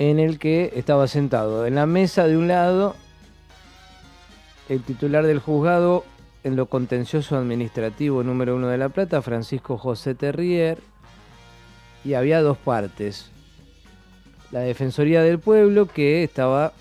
en el que estaba sentado en la mesa de un lado el titular del juzgado en lo contencioso administrativo número 1 de La Plata, Francisco José Terrier, y había dos partes. La Defensoría del Pueblo, que estaba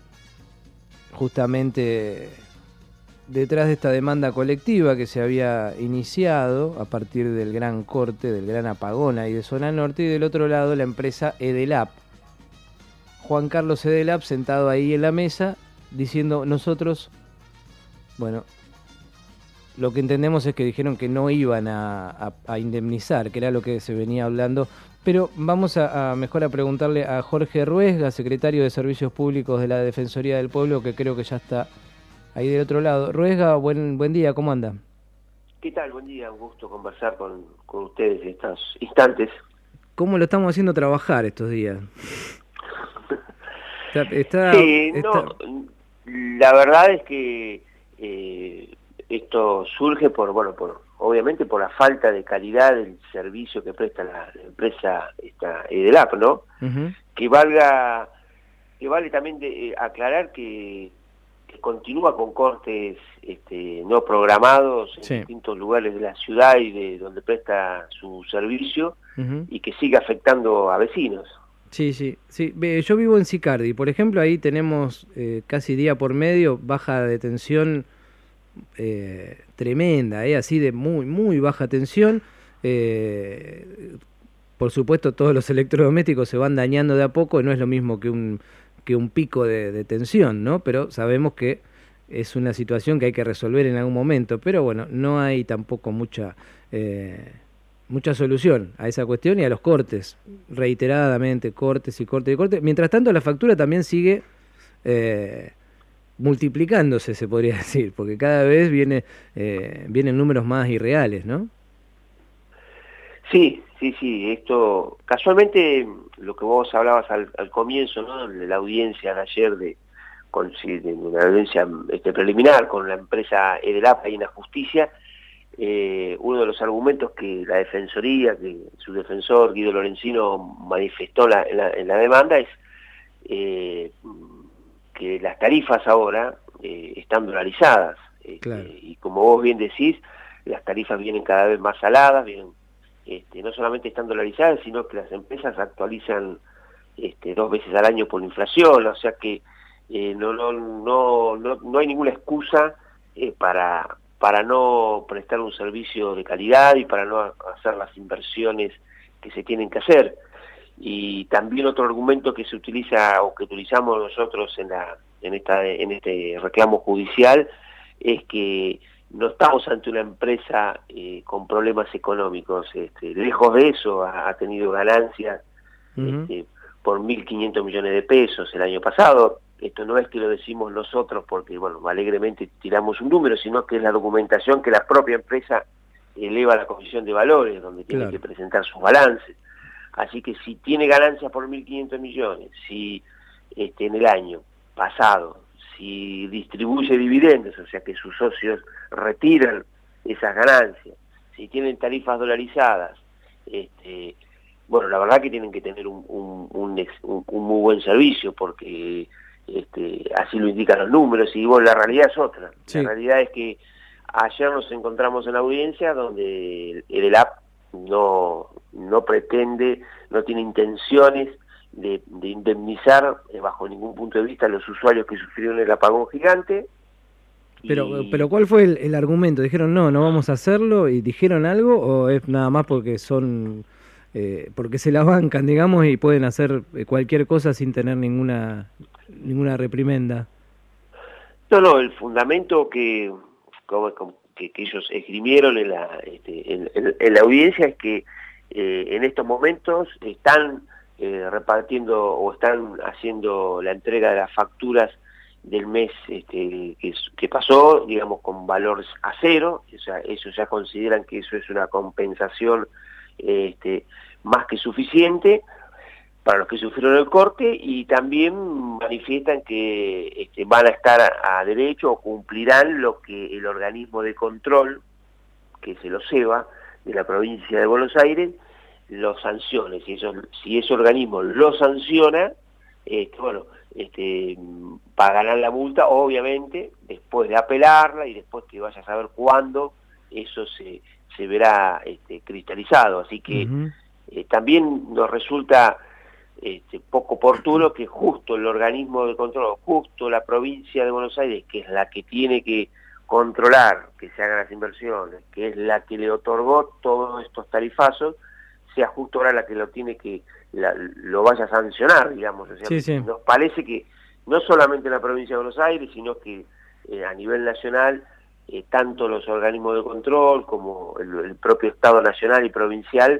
justamente detrás de esta demanda colectiva que se había iniciado a partir del gran corte, del gran apagón ahí de Zona Norte, y del otro lado la empresa Edelap. Juan Carlos Edelap sentado ahí en la mesa diciendo: nosotros, bueno, lo que entendemos es que dijeron que no iban a indemnizar, que era lo que se venía hablando. Pero vamos mejor a preguntarle a Jorge Ruesga, secretario de Servicios Públicos de la Defensoría del Pueblo, que creo que ya está ahí del otro lado. Ruesga, buen día, ¿cómo anda? ¿Qué tal? Buen día, un gusto conversar con ustedes en estos instantes. ¿Cómo lo estamos haciendo trabajar estos días? No, la verdad es que esto surge obviamente por la falta de calidad del servicio que presta la empresa Edelap, ¿no? Uh-huh. Que vale también aclarar que continúa con cortes no programados en distintos lugares de la ciudad y de donde presta su servicio, uh-huh, y que sigue afectando a vecinos. Sí. Yo vivo en Sicardi, por ejemplo, ahí tenemos casi día por medio baja de tensión tremenda, así de muy baja tensión. Por supuesto, todos los electrodomésticos se van dañando de a poco, no es lo mismo que un pico de tensión, ¿no? Pero sabemos que es una situación que hay que resolver en algún momento, pero bueno, no hay tampoco mucha solución a esa cuestión y a los cortes, reiteradamente, cortes. Mientras tanto, la factura también sigue multiplicándose, se podría decir, porque cada vez vienen números más irreales, ¿no? Sí, esto, casualmente, lo que vos hablabas al comienzo, ¿no?, de la audiencia de ayer, de una audiencia preliminar con la empresa Edelap ahí en la justicia, uno de los argumentos que la Defensoría, que su defensor Guido Lorenzino manifestó en la demanda es que las tarifas ahora están dolarizadas, claro. Y como vos bien decís, las tarifas vienen cada vez más saladas, no solamente están dolarizadas, sino que las empresas actualizan 2 veces al año por inflación, o sea que no hay ninguna excusa para no prestar un servicio de calidad y para no hacer las inversiones que se tienen que hacer. Y también otro argumento que se utiliza o que utilizamos nosotros en este reclamo judicial es que no estamos ante una empresa con problemas económicos. Lejos de eso, ha tenido ganancias uh-huh, por 1.500 millones de pesos el año pasado. Esto no es que lo decimos nosotros porque, bueno, alegremente tiramos un número, sino que es la documentación que la propia empresa eleva a la Comisión de Valores, donde tiene que presentar sus balances. Así que si tiene ganancias por 1.500 millones, si en el año pasado, si distribuye dividendos, o sea que sus socios retiran esas ganancias, si tienen tarifas dolarizadas, bueno, la verdad que tienen que tener un muy buen servicio, porque así lo indican los números, y bueno, la realidad es otra. Sí. La realidad es que ayer nos encontramos en la audiencia donde el ELAP no pretende, no tiene intenciones de indemnizar bajo ningún punto de vista a los usuarios que sufrieron el apagón gigante. Pero ¿cuál fue el argumento? ¿Dijeron no vamos a hacerlo y dijeron algo, o es nada más porque porque se la bancan, digamos, y pueden hacer cualquier cosa sin tener ninguna reprimenda? No, el fundamento que ellos esgrimieron en la audiencia es que en estos momentos están repartiendo o están haciendo la entrega de las facturas del mes que pasó, digamos, con valores a cero. O sea, ellos ya consideran que eso es una compensación más que suficiente para los que sufrieron el corte, y también manifiestan que van a estar a derecho o cumplirán lo que el organismo de control, que es el OSEBA, de la provincia de Buenos Aires, los sancione. Si ese organismo lo sanciona, bueno, pagarán la multa, obviamente, después de apelarla y después que vaya a saber cuándo eso se verá cristalizado. Así que también nos resulta poco oportuno que justo el organismo de control, justo la provincia de Buenos Aires, que es la que tiene que controlar que se hagan las inversiones, que es la que le otorgó todos estos tarifazos, sea justo ahora la que lo tiene que, lo vaya a sancionar, digamos. O sea, Sí. nos parece que no solamente en la provincia de Buenos Aires, sino que a nivel nacional, tanto los organismos de control como el propio Estado nacional y provincial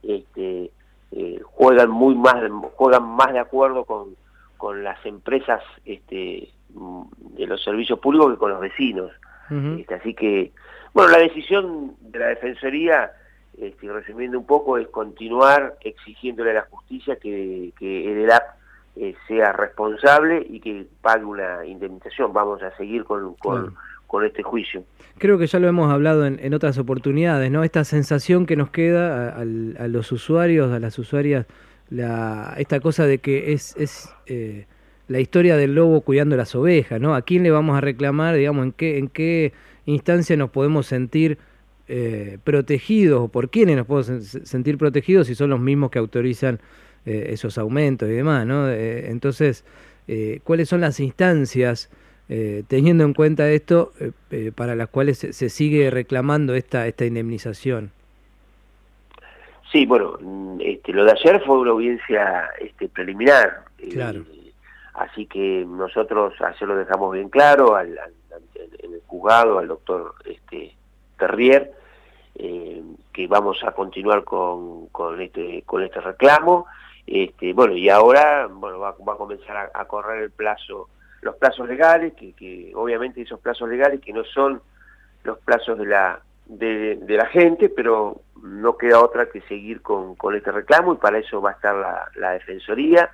juegan más de acuerdo con las empresas de los servicios públicos que con los vecinos. Así que, bueno, la decisión de la Defensoría, resumiendo un poco, es continuar exigiéndole a la justicia que EDELAP sea responsable y que pague una indemnización. Vamos a seguir con este juicio. Creo que ya lo hemos hablado en otras oportunidades, ¿no? Esta sensación que nos queda a los usuarios, a las usuarias, esta cosa de que es la historia del lobo cuidando las ovejas, ¿no? ¿A quién le vamos a reclamar, digamos, en qué instancia nos podemos sentir protegidos, o por quiénes nos podemos sentir protegidos si son los mismos que autorizan esos aumentos y demás, ¿no? Entonces, ¿cuáles son las instancias, teniendo en cuenta esto, para las cuales se sigue reclamando esta indemnización? Sí, bueno, lo de ayer fue una audiencia preliminar. Claro. Así que nosotros ayer lo dejamos bien claro en el juzgado al doctor Terrier, que vamos a continuar con este reclamo. Bueno, y ahora va a comenzar a correr los plazos legales, que obviamente esos plazos legales que no son los plazos de la gente, pero no queda otra que seguir con este reclamo, y para eso va a estar la Defensoría,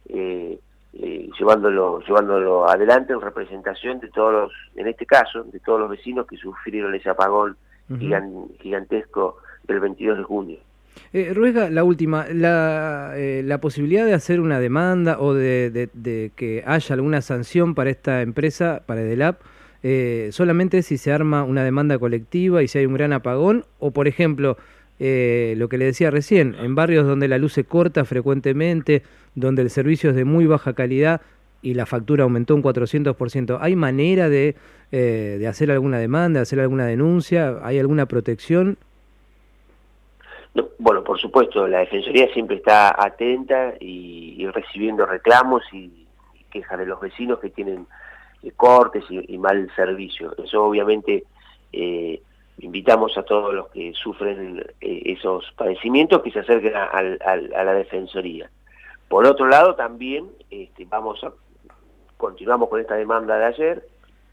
llevándolo adelante en representación de todos en este caso, de todos los vecinos que sufrieron ese apagón gigantesco del 22 de junio. Ruesga, la última, la posibilidad de hacer una demanda o de que haya alguna sanción para esta empresa, para EDELAP, solamente si se arma una demanda colectiva y si hay un gran apagón, o por ejemplo, lo que le decía recién, en barrios donde la luz se corta frecuentemente, donde el servicio es de muy baja calidad y la factura aumentó un 400%, ¿hay manera de hacer alguna demanda, de hacer alguna denuncia? ¿Hay alguna protección? No, bueno, por supuesto, la Defensoría siempre está atenta y recibiendo reclamos y quejas de los vecinos que tienen cortes y mal servicio. Eso obviamente invitamos a todos los que sufren esos padecimientos que se acerquen a la Defensoría. Por otro lado, también continuamos con esta demanda de ayer,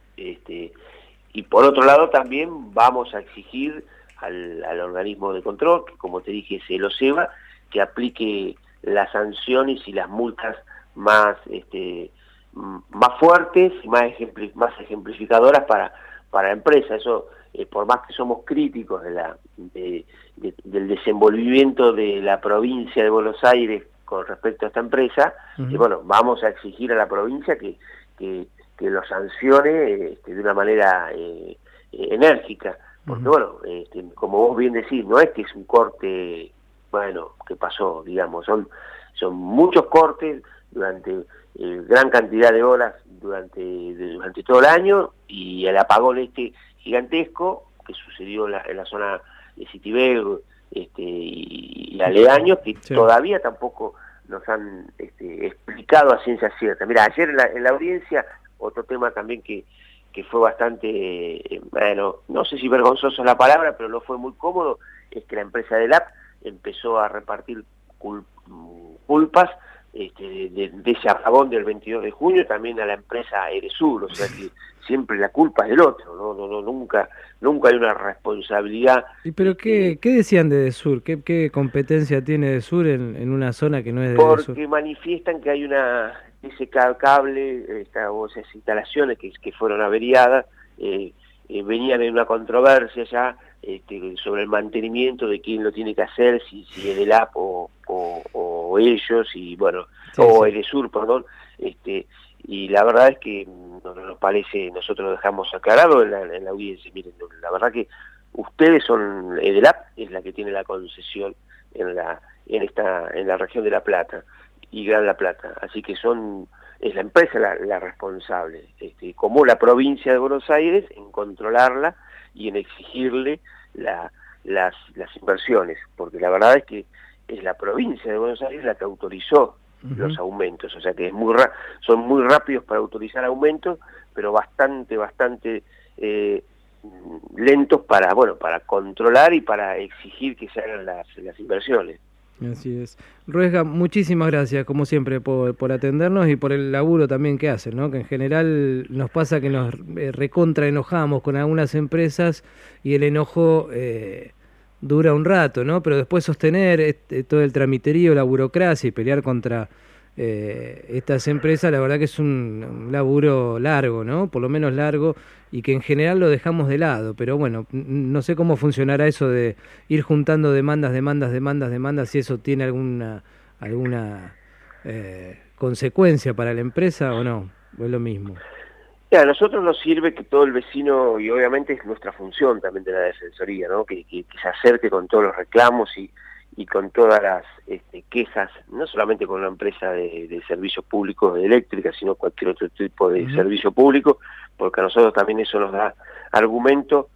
y por otro lado también vamos a exigir al organismo de control, que como te dije es el OSEBA, que aplique las sanciones y las multas más fuertes y más ejemplificadoras para la empresa. Eso, por más que somos críticos del desenvolvimiento de la provincia de Buenos Aires con respecto a esta empresa, bueno, vamos a exigir a la provincia que lo sancione de una manera enérgica. Porque bueno, como vos bien decís, no es que es un corte, bueno, que pasó, digamos, son muchos cortes durante gran cantidad de horas durante todo el año, y el apagón gigantesco que sucedió en la zona de Citibel y aledaños, que todavía tampoco nos han explicado a ciencia cierta. Mira, ayer en la audiencia, otro tema también que fue bastante, bueno, no sé si vergonzoso es la palabra, pero no fue muy cómodo, es que la empresa EDELAP empezó a repartir culpas de ese apagón del 22 de junio también a la empresa Edesur. O sea que siempre la culpa es del otro, nunca hay una responsabilidad. ¿Y pero qué decían de Edesur? ¿Qué competencia tiene Edesur en una zona que no es de Porque Edesur? manifiestan que hay ese cable, o esas instalaciones que fueron averiadas, venían en una controversia ya sobre el mantenimiento de quién lo tiene que hacer, si EDELAP o o ellos, y bueno, Sí, o sí. Edesur, perdón, y la verdad es que nos parece, nosotros lo dejamos aclarado en la audiencia, miren, la verdad que ustedes son, Edelap es la que tiene la concesión en la región de La Plata y Gran La Plata, así que es la empresa la responsable, como la provincia de Buenos Aires, en controlarla y en exigirle las inversiones, porque la verdad es que es la provincia de Buenos Aires la que autorizó los aumentos, o sea que son muy rápidos para autorizar aumentos, pero bastante lentos para controlar y para exigir que se hagan las inversiones. Así es. Ruesga, muchísimas gracias, como siempre, por atendernos y por el laburo también que hacen, ¿no? Que en general nos pasa que nos recontra enojamos con algunas empresas y el enojo dura un rato, ¿no? Pero después sostener todo el tramiterío, la burocracia y pelear contra estas empresas, la verdad que es un laburo largo, ¿no? Por lo menos largo, y que en general lo dejamos de lado, pero bueno, no sé cómo funcionará eso de ir juntando demandas, si eso tiene alguna consecuencia para la empresa o no, o es lo mismo. A nosotros nos sirve que todo el vecino, y obviamente es nuestra función también de la Defensoría, ¿no? Que se acerque con todos los reclamos y con todas las quejas, no solamente con la empresa de servicios públicos de eléctrica, sino cualquier otro tipo de servicio público, porque a nosotros también eso nos da argumento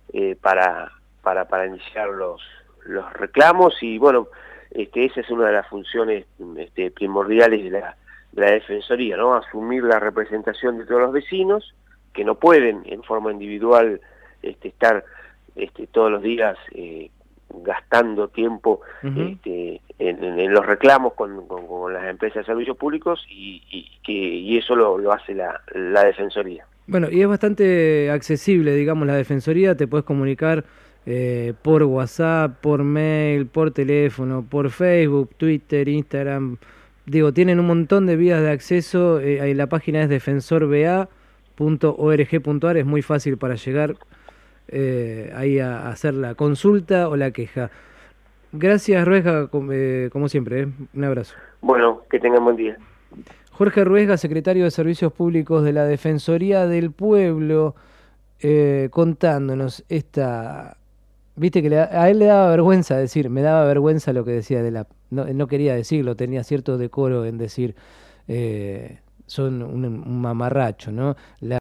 para iniciar los reclamos, y bueno, esa es una de las funciones primordiales de la Defensoría, ¿no? Asumir la representación de todos los vecinos, que no pueden en forma individual estar todos los días gastando tiempo en los reclamos con las empresas de servicios públicos, y eso lo hace la Defensoría. Bueno, y es bastante accesible, digamos, la Defensoría, te puedes comunicar por WhatsApp, por mail, por teléfono, por Facebook, Twitter, Instagram. Digo, tienen un montón de vías de acceso. La página es defensorba.org.ar, es muy fácil para llegar ahí a hacer la consulta o la queja. Gracias, Ruesga, como siempre. Un abrazo. Bueno, que tengan buen día. Jorge Ruesga, secretario de Servicios Públicos de la Defensoría del Pueblo, contándonos esta... Viste que a él le daba vergüenza decir, me daba vergüenza lo que decía de la... No quería decirlo, tenía cierto decoro en decir, son un mamarracho, ¿no?